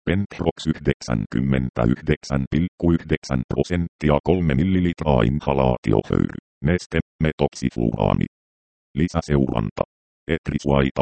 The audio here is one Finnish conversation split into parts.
Penthrox 99,9% 3 millilitraa inhalaatiohöyry. Neste, metoksifluuraani. Lisäseuranta. Etrisuaita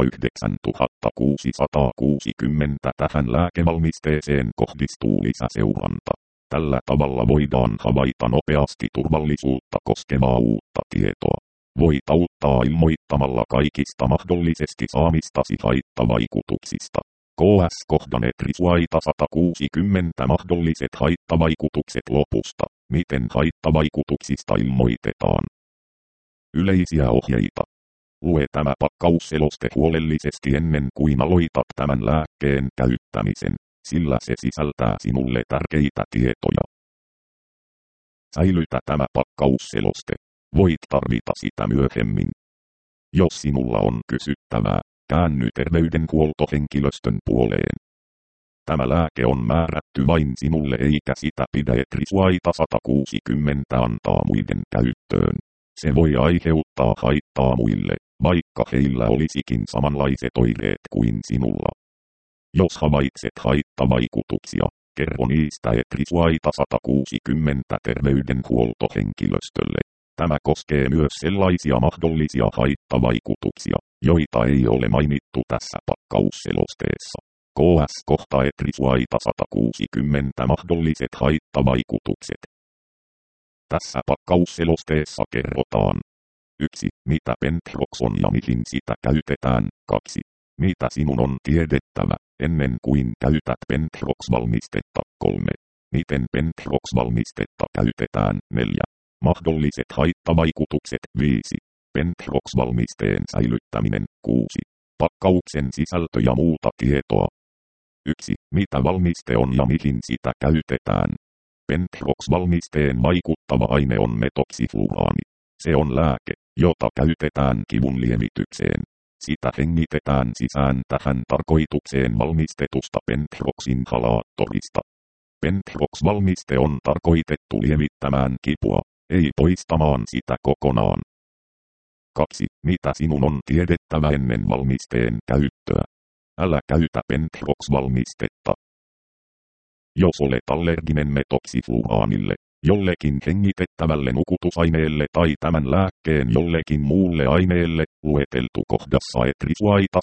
9660. Tähän lääkevalmisteeseen kohdistuu lisäseuranta. Tällä tavalla voidaan havaita nopeasti turvallisuutta koskevaa uutta tietoa. Voit auttaa ilmoittamalla kaikista mahdollisesti saamistasi haittavaikutuksista. KS-kohdan etrisuaita 160 mahdolliset haittavaikutukset lopusta. Miten haittavaikutuksista ilmoitetaan? Yleisiä ohjeita. Lue tämä pakkausseloste huolellisesti ennen kuin aloitat tämän lääkkeen käyttämisen, sillä se sisältää sinulle tärkeitä tietoja. Säilytä tämä pakkausseloste. Voit tarvita sitä myöhemmin. Jos sinulla on kysyttävää, käänny terveydenhuoltohenkilöstön puoleen. Tämä lääke on määrätty vain sinulle eikä sitä pidä etrisuaita 160 antaa muiden käyttöön. Se voi aiheuttaa haittaa muille, vaikka heillä olisikin samanlaiset oireet kuin sinulla. Jos havaitset haittavaikutuksia, kerro niistä etrisuaita 160 terveydenhuoltohenkilöstölle. Tämä koskee myös sellaisia mahdollisia haittavaikutuksia, joita ei ole mainittu tässä pakkausselosteessa. KS-kohta etrisuaita 160 mahdolliset haittavaikutukset. Tässä pakkausselosteessa kerrotaan 1. Mitä Penthrox on ja mihin sitä käytetään. 2. Mitä sinun on tiedettävä, ennen kuin käytät Penthrox-valmistetta. 3. Miten Penthrox-valmistetta käytetään. 4. Mahdolliset haittavaikutukset. 5. Penthrox-valmisteen säilyttäminen. 6. Pakkauksen sisältö ja muuta tietoa. 1. Mitä valmiste on ja mihin sitä käytetään. Penthrox-valmisteen vaikuttava aine on metoksifluuraani. Se on lääke, jota käytetään kivun lievitykseen. Sitä hengitetään sisään tähän tarkoitukseen valmistetusta Penthrox-inhalaattorista. Penthrox-valmiste on tarkoitettu lievittämään kipua, ei poistamaan sitä kokonaan. 2. Mitä sinun on tiedettävä ennen valmisteen käyttöä? Älä käytä Penthrox-valmistetta. Jos olet allerginen metoksifluuraanille, jollekin hengitettävälle nukutusaineelle tai tämän lääkkeen jollekin muulle aineelle, lueteltu kohdassa etrisuaita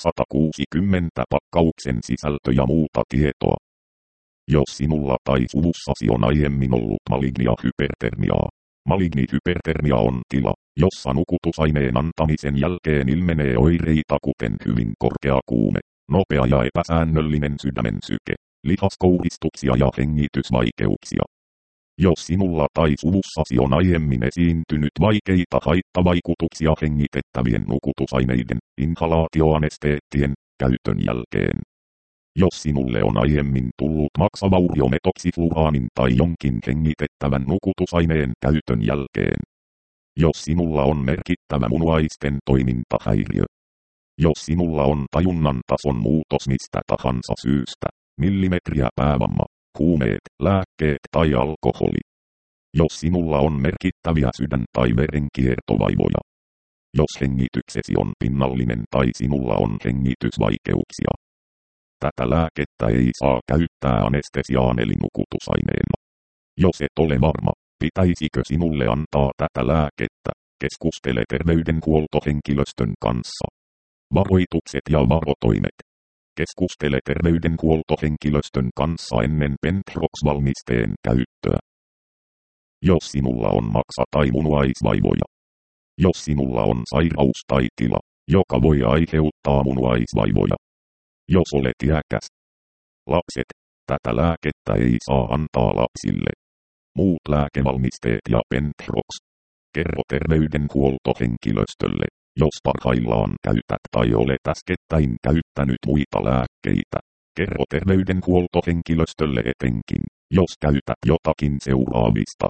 160 pakkauksen sisältö ja muuta tietoa. Jos sinulla tai suvussasi on aiemmin ollut malignia hypertermiaa. Maligni hypertermia on tila, jossa nukutusaineen antamisen jälkeen ilmenee oireita kuten hyvin korkea kuume, nopea ja epäsäännöllinen sydämen syke, lihaskouristuksia ja hengitysvaikeuksia. Jos sinulla tai suvussasi on aiemmin esiintynyt vaikeita haittavaikutuksia hengitettävien nukutusaineiden, inhalaatioanesteettien, käytön jälkeen. Jos sinulle on aiemmin tullut maksavaurio metoksifluuraanin tai jonkin hengitettävän nukutusaineen käytön jälkeen. Jos sinulla on merkittävä munuaisten toimintahäiriö. Jos sinulla on tajunnan tason muutos mistä tahansa syystä, millimetriä päävamma, huumeet, lääkkeet tai alkoholi. Jos sinulla on merkittäviä sydän- tai verenkiertovaivoja. Jos hengityksesi on pinnallinen tai sinulla on hengitysvaikeuksia. Tätä lääkettä ei saa käyttää anestesiaan eli nukutusaineena. Jos et ole varma, pitäisikö sinulle antaa tätä lääkettä, keskustele terveydenhuoltohenkilöstön kanssa. Varoitukset ja varotoimet. Keskustele terveydenhuoltohenkilöstön kanssa ennen Penthrox-valmisteen käyttöä. Jos sinulla on maksa- tai munuaisvaivoja. Jos sinulla on sairaus tai tila, joka voi aiheuttaa munuaisvaivoja. Jos olet iäkäs. Lapset, tätä lääkettä ei saa antaa lapsille. Muut lääkevalmisteet ja Penthrox. Kerro terveydenhuoltohenkilöstölle, jos parhaillaan käytät tai olet äskettäin käyttänyt muita lääkkeitä. Kerro terveydenhuoltohenkilöstölle etenkin, jos käytät jotakin seuraavista.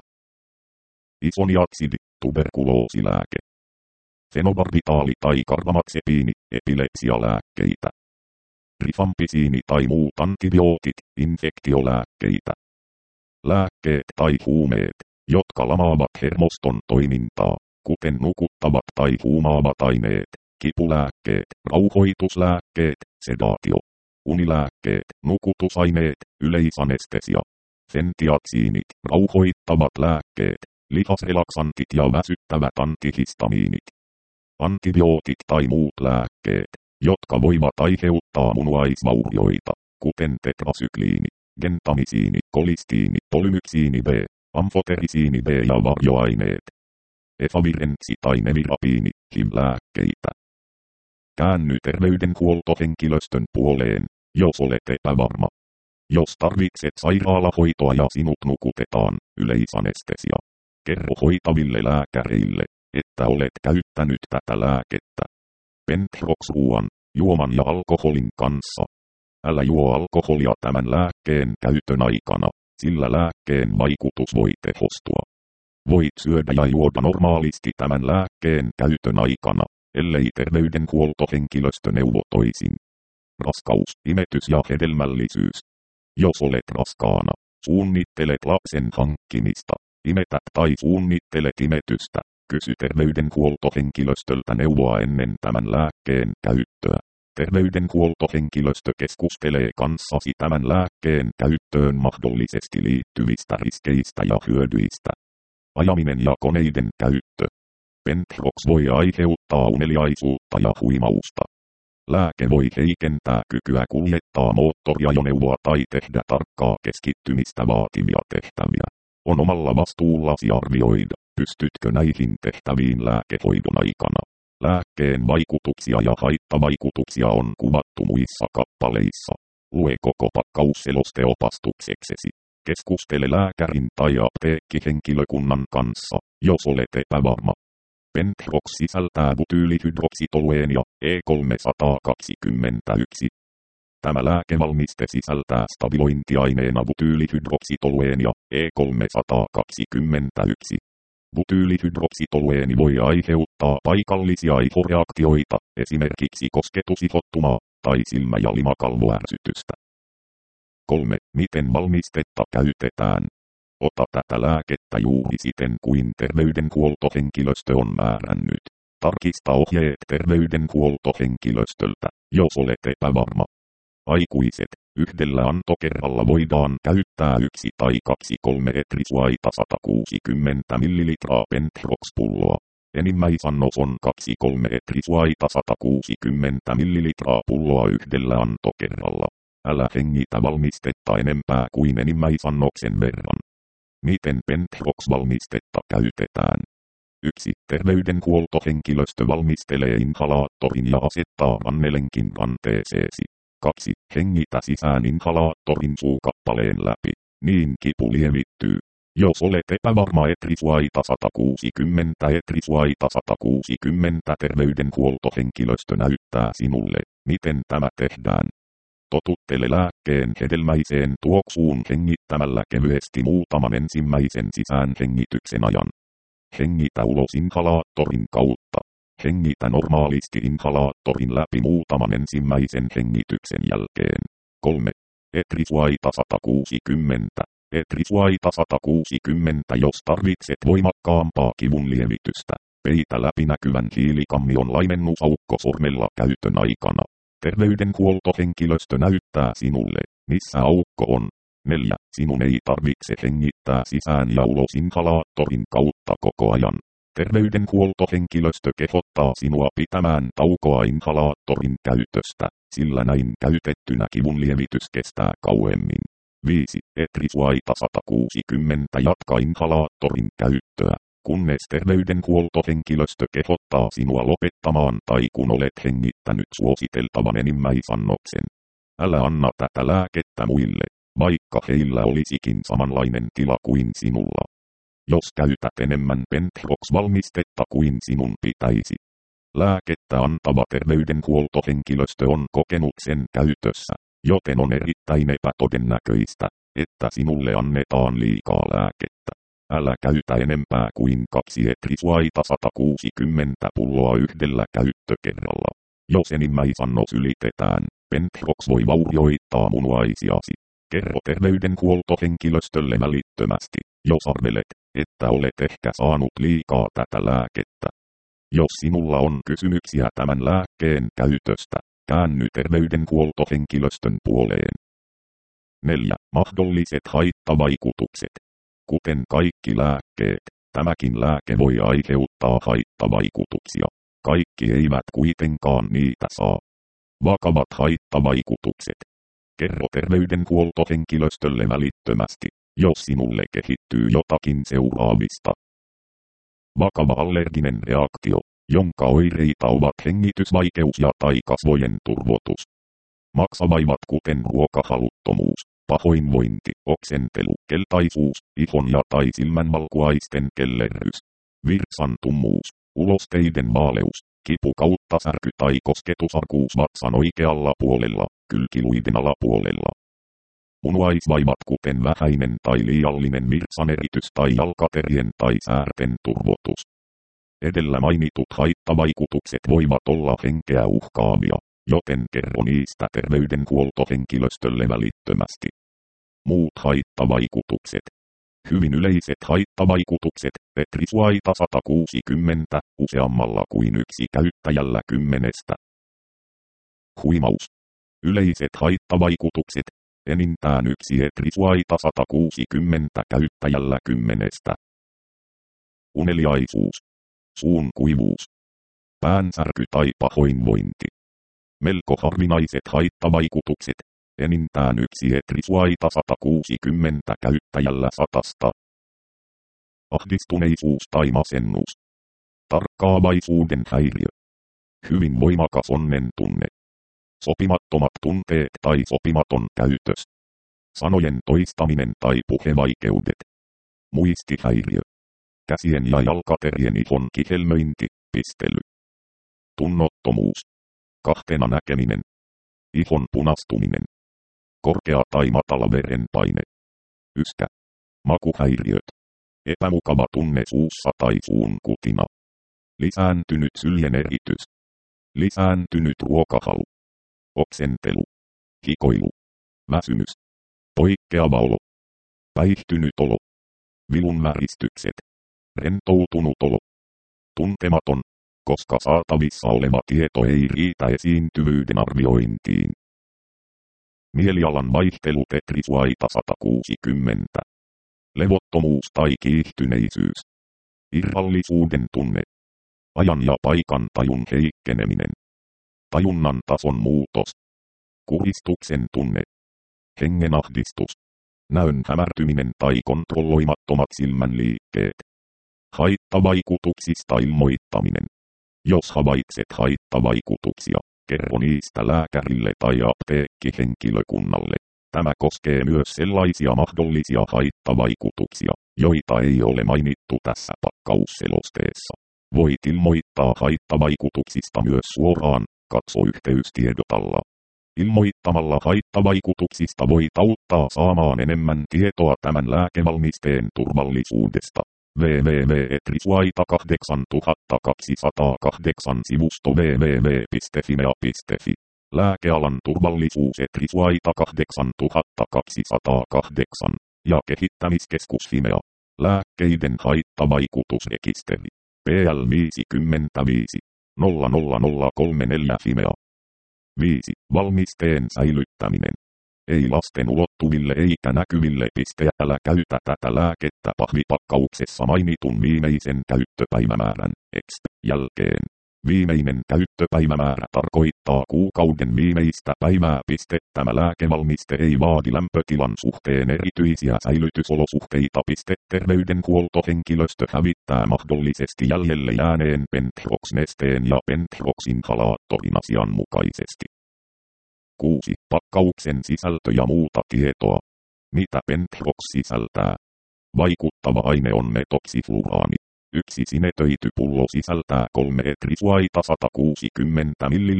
Isoniatsidi, tuberkuloosilääke. Fenobarbitaali tai karbamaxepiini, epilepsialääkkeitä. Rifampisiini tai muut antibiootit, infektiolääkkeitä. Lääkkeet tai huumeet, jotka lamaavat hermoston toimintaa, kuten nukuttavat tai huumaavat aineet, kipulääkkeet, rauhoituslääkkeet, sedaatio. unilääkkeet, nukutusaineet, yleisanestesia, fentiatsiinit, rauhoittavat lääkkeet, lihasrelaksantit ja väsyttävät antihistamiinit, antibiootit tai muut lääkkeet, jotka voivat aiheuttaa munuaisvaurioita, kuten tetrasykliini, gentamisiini, kolistiini, polymyksiini B, amfoterisiini B ja varjoaineet, efavirenssi tai nevirapiini, HIV-lääkkeitä. Käänny terveydenhuoltohenkilöstön puoleen, jos olet epävarma. Jos tarvitset sairaalahoitoa ja sinut nukutetaan, yleisanestesia. Kerro hoitaville lääkäreille, että olet käyttänyt tätä lääkettä. Penthrox-ruoan, juoman ja alkoholin kanssa. Älä juo alkoholia tämän lääkkeen käytön aikana, sillä lääkkeen vaikutus voi tehostua. Voit syödä ja juoda normaalisti tämän lääkkeen käytön aikana, ellei terveydenhuoltohenkilöstö neuvo toisin. Raskaus, imetys ja hedelmällisyys. Jos olet raskaana, suunnittelet lapsen hankkimista, imetät tai suunnittelet imetystä, kysy terveydenhuoltohenkilöstöltä neuvoa ennen tämän lääkkeen käyttöä. Terveydenhuoltohenkilöstö keskustelee kanssasi tämän lääkkeen käyttöön mahdollisesti liittyvistä riskeistä ja hyödyistä. Ajaminen ja koneiden käyttö. Penthrox voi aiheuttaa uneliaisuutta ja huimausta. Lääke voi heikentää kykyä kuljettaa moottoriajoneuvoa tai tehdä tarkkaa keskittymistä vaativia tehtäviä. On omalla vastuullasi arvioida, pystytkö näihin tehtäviin lääkehoidon aikana. Lääkkeen vaikutuksia ja haittavaikutuksia on kuvattu muissa kappaleissa. Lue koko pakkausseloste opastukseksesi. Keskustele lääkärin tai apteekkihenkilökunnan kanssa, jos olet epävarma. Penthrox sisältää butyylihydroksitolueen ja E321. Tämä lääkevalmiste sisältää stabilointiaineena butyylihydroksitolueen ja E321. Butyylihydroksitolueeni voi aiheuttaa paikallisia ihoreaktioita, esimerkiksi kosketusihottumaa tai silmä- ja limakalvoärsytystä. 3. Miten valmistetta käytetään? Ota tätä lääkettä juuri siten kuin terveydenhuoltohenkilöstö on määrännyt. Tarkista ohjeet terveydenhuoltohenkilöstöltä, jos olet epävarma. Aikuiset, yhdellä antokerralla voidaan käyttää 1 tai 2-3 etrisuaita 160 ml Penthrox-pulloa. Enimmäisannos on 2-3 etrisuaita 160 ml pulloa yhdellä antokerralla. Älä hengitä valmistetta enempää kuin enimmäisannoksen verran. Miten Penthrox-valmistetta käytetään? 1. Terveydenhuoltohenkilöstö valmistelee inhalaattorin ja asettaa rannelenkin ranteeseesi. 2. Hengitä sisään inhalaattorin suukappaleen läpi, niin kipu lievittyy. Jos olet epävarma etrisuaita 160 etrisuaita 160 terveydenhuoltohenkilöstö näyttää sinulle, miten tämä tehdään. Totuttele lääkkeen hedelmäiseen tuoksuun hengittämällä kevyesti muutaman ensimmäisen sisäänhengityksen ajan. Hengitä ulos inhalaattorin kautta. Hengitä normaalisti inhalaattorin läpi muutaman ensimmäisen hengityksen jälkeen. 3. Etrisuaita 160. Etrisuaita 160. Jos tarvitset voimakkaampaa kivunlievitystä, peitä läpinäkyvän hiilikammion laimennusaukko sormella käytön aikana. Terveydenhuoltohenkilöstö näyttää sinulle, missä aukko on. 4. Sinun ei tarvitse hengittää sisään ja ulos inhalaattorin kautta koko ajan. Terveydenhuoltohenkilöstö kehottaa sinua pitämään taukoa inhalaattorin käytöstä, sillä näin käytettynä kivunlievitys kestää kauemmin. 5. Etrisuaita 160. Jatka inhalaattorin käyttöä, kunnes terveydenhuoltohenkilöstö kehottaa sinua lopettamaan tai kun olet hengittänyt suositeltavan enimmäisannoksen. Älä anna tätä lääkettä muille, vaikka heillä olisikin samanlainen tila kuin sinulla. Jos käytät enemmän Penthrox-valmistetta kuin sinun pitäisi. Lääkettä antava terveydenhuoltohenkilöstö on kokenut sen käytössä, joten on erittäin epätodennäköistä, että sinulle annetaan liikaa lääkettä. Älä käytä enempää kuin 2 etrisuaita 160 pulloa yhdellä käyttökerralla. Jos enimmäisannos ylitetään, Penthrox voi vaurioittaa munuaisiasi. Kerro terveydenhuoltohenkilöstölle välittömästi, jos arvelet, että olet ehkä saanut liikaa tätä lääkettä. Jos sinulla on kysymyksiä tämän lääkkeen käytöstä, käänny terveydenhuoltohenkilöstön puoleen. 4. Mahdolliset haittavaikutukset. Kuten kaikki lääkkeet, tämäkin lääke voi aiheuttaa haittavaikutuksia. Kaikki eivät kuitenkaan niitä saa. Vakavat haittavaikutukset. Kerro terveydenhuoltohenkilöstölle välittömästi, jos sinulle kehittyy jotakin seuraavista. Vakava allerginen reaktio, jonka oireita ovat hengitysvaikeus ja tai kasvojen turvotus. Maksavaivat kuten ruokahaluttomuus, pahoinvointi, oksentelu, keltaisuus, ihon ja tai silmänvalkuaisten kellerrys. Virtsantummuus, ulosteiden vaaleus, kipu kautta särky tai kosketusarkuus vatsan oikealla puolella, kylkiluiden alapuolella. Munuaisvaivat kuten vähäinen tai liiallinen virtsaneritys tai jalkaterien tai säärten turvotus. Edellä mainitut haittavaikutukset voivat olla henkeä uhkaavia, joten kerro niistä terveydenhuoltohenkilöstölle välittömästi. Muut haittavaikutukset. Hyvin yleiset haittavaikutukset, petrisuaita 160, useammalla kuin yksi käyttäjällä 10. Huimaus. Yleiset haittavaikutukset, enintään yksi etrisuaita 160 käyttäjällä 10. Uneliaisuus. Suun kuivuus. Päänsärky tai pahoinvointi. Melko harvinaiset haittavaikutukset, enintään yksi etrisuaita 160 käyttäjällä 100. Ahdistuneisuus tai masennus. Tarkkaavaisuuden häiriö. Hyvin voimakas onnen tunne. Sopimattomat tunteet tai sopimaton käytös. Sanojen toistaminen tai puhevaikeudet. Muistihäiriö. Käsien ja jalkaterien ihon kihelmöinti, pistely. Tunnottomuus. Kahtena näkeminen. Ihon punastuminen. Korkea tai matala verenpaine. Yskä. Makuhäiriöt. Epämukava tunne suussa tai suun kutina. Lisääntynyt syljen eritys. Lisääntynyt ruokahalu. Oksentelu. Hikoilu. Väsymys. Poikkeava olo. Päihtynyt olo. Vilunväristykset. Rentoutunut olo. Tuntematon, koska saatavissa oleva tieto ei riitä esiintyvyyden arviointiin. Mielialan vaihtelu tetrisuaita 160. Levottomuus tai kiihtyneisyys. Irrallisuuden tunne. Ajan ja paikan tajun heikkeneminen. Tajunnan tason muutos. Kuristuksen tunne. Hengenahdistus. Näön hämärtyminen tai kontrolloimattomat silmänliikkeet. Haittavaikutuksista ilmoittaminen. Jos havaitset haittavaikutuksia, kerro niistä lääkärille tai apteekkihenkilökunnalle. Tämä koskee myös sellaisia mahdollisia haittavaikutuksia, joita ei ole mainittu tässä pakkausselosteessa. Voit ilmoittaa haittavaikutuksista myös suoraan, katso yhteystiedotalla. Ilmoittamalla haittavaikutuksista voit auttaa saamaan enemmän tietoa tämän lääkevalmisteen turvallisuudesta. www.etrisuaita8208 sivusto www.fimea.fi. Lääkealan turvallisuus Etrisuaita 8208 ja kehittämiskeskus Fimea. Lääkkeiden haittavaikutusrekisteri. PL 55 00034 Fimea. 5. Valmisteen säilyttäminen. Ei lasten ulottuville eikä näkyville. Älä käytä tätä lääkettä pahvipakkauksessa mainitun viimeisen käyttöpäivämäärän jälkeen. Viimeinen käyttöpäivämäärä tarkoittaa kuukauden viimeistä päivää. Tämä lääkevalmiste ei vaadi lämpötilan suhteen erityisiä säilytysolosuhteita. Terveydenhuoltohenkilöstö hävittää mahdollisesti jäljelle jääneen Penthrox-nesteen ja Penthrox-inhalaattorin asianmukaisesti. 6. Pakkauksen sisältö ja muuta tietoa. Mitä Penthrox sisältää? Vaikuttava aine on metoksifluraani. Yksi sinetöity pullo sisältää 3 etrisuaita 160 ml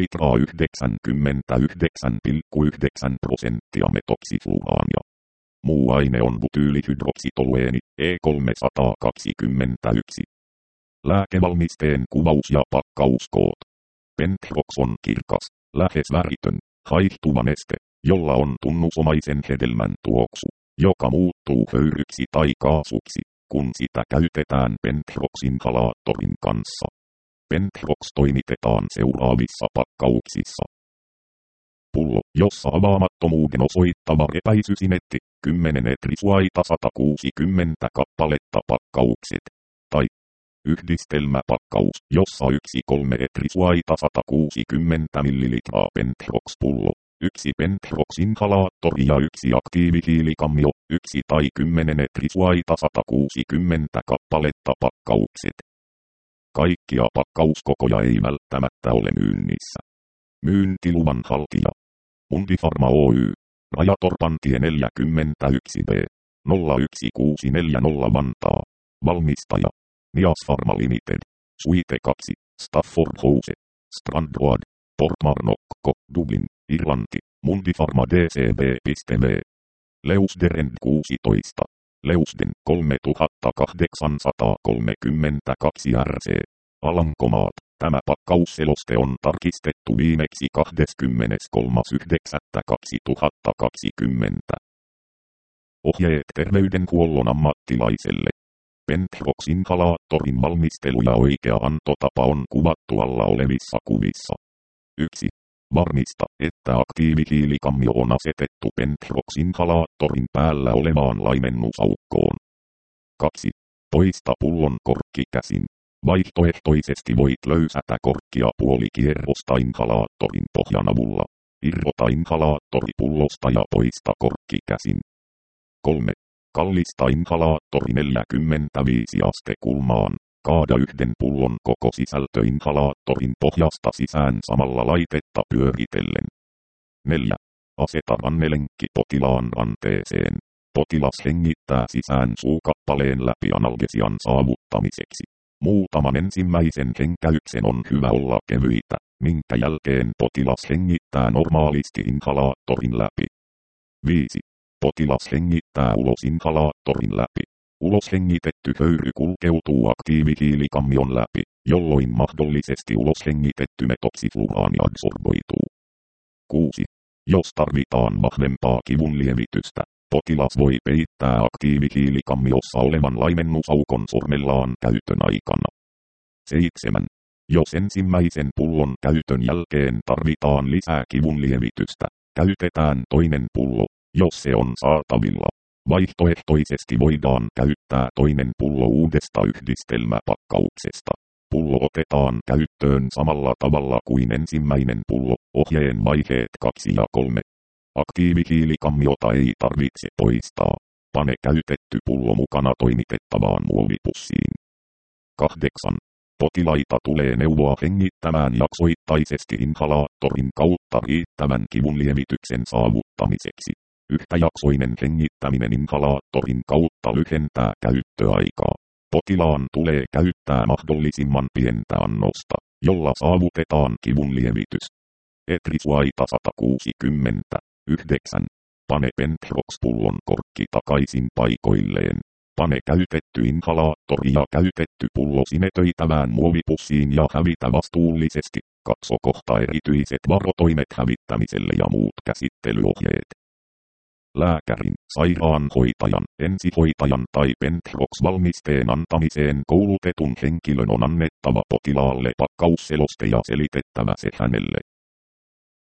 99,9% metoksifluraania. Muu aine on butyylihydroksitolueeni E321. Lääkevalmisteen kuvaus ja pakkauskoot. Penthrox on kirkas, lähes väritön, haihtuva neste, jolla on tunnusomaisen hedelmän tuoksu, joka muuttuu höyryksi tai kaasuksi, kun sitä käytetään Penthrox-inhalaattorin kanssa. Penthrox toimitetaan seuraavissa pakkauksissa. Pullo, jossa avaamattomuuden osoittava repäisysinetti, 10 etrisuaita 160 kappaletta pakkaukset. Tai yhdistelmäpakkaus, jossa 1,3 etrisuaita 160 ml Penthrox-pullo, 1 Penthrox-inhalaattori ja 1 aktiivihiilikammio, 1 tai 10 etrisuaita 160 kappaletta pakkaukset. Kaikkia pakkauskokoja ei välttämättä ole myynnissä. Myyntiluvan haltija. Mundipharma Oy. Rajatorpantie 41B. 01640 Vantaa. Valmistaja. Nias Pharma Limited. Suite 2. Stafford House. Strand Road. Portmarnock, Dublin, Irlanti. Mundipharma DCB.V. Leusden 16. Leusden 3832 RC. Alankomaat. Tämä pakkausseloste on tarkistettu viimeksi 23.9.2020. Ohjeet terveydenhuollon ammattilaiselle. Penthrox-inhalaattorin valmistelu ja oikea antotapa on kuvattu alla olevissa kuvissa. 1. Varmista, että aktiivihiilikammio on asetettu Penthrox-inhalaattorin päällä olevaan laimennusaukkoon. 2. Poista pullon korkki käsin. Vaihtoehtoisesti voit löysätä korkkia puolikierrosta inhalaattorin pohjan avulla. Irrota inhalaattori pullosta ja poista korkki käsin. 3. Kallista inhalaattori 45 astekulmaan. Kaada yhden pullon koko sisältö inhalaattorin pohjasta sisään samalla laitetta pyöritellen. 4. Aseta rannelenkki potilaan ranteeseen. Potilas hengittää sisään suukappaleen läpi analgesian saavuttamiseksi. Muutaman ensimmäisen henkäyksen on hyvä olla kevyitä, minkä jälkeen potilas hengittää normaalisti inhalaattorin läpi. 5. Potilas hengittää ulos inhalaattorin läpi. Ulos hengitetty höyry kulkeutuu aktiivihiilikammion läpi, jolloin mahdollisesti ulos hengitetty metoksifluuraani adsorboituu. 6. Jos tarvitaan vahvempaa kivunlievitystä, potilas voi peittää aktiivihiilikammiossa olevan laimennusaukon sormellaan käytön aikana. 7. Jos ensimmäisen pullon käytön jälkeen tarvitaan lisää kivunlievitystä, käytetään toinen pullo, jos se on saatavilla. Vaihtoehtoisesti voidaan käyttää toinen pullo uudesta yhdistelmäpakkauksesta. Pullo otetaan käyttöön samalla tavalla kuin ensimmäinen pullo, ohjeen vaiheet 2 ja 3. Aktiivihiilikammiota ei tarvitse poistaa. Pane käytetty pullo mukana toimitettavaan muovipussiin. 8. Potilaita tulee neuvoa hengittämään jaksoittaisesti inhalaattorin kautta riittävän kivunlievityksen saavuttamiseksi. Yhtäjaksoinen hengittäminen inhalaattorin kautta lyhentää käyttöaikaa. Potilaan tulee käyttää mahdollisimman pientä annosta, jolla saavutetaan kivunlievitys. Etrisuaita 160. 9. Pane Penthrox-pullon korkki takaisin paikoilleen. Pane käytetty inhalaattori ja käytetty pullo sinetöitävään muovipussiin ja hävitä vastuullisesti. Katso kohta erityiset varotoimet hävittämiselle ja muut käsittelyohjeet. Lääkärin, sairaanhoitajan, ensihoitajan tai Penthrox-valmisteen antamiseen koulutetun henkilön on annettava potilaalle pakkausseloste ja selitettävä se hänelle.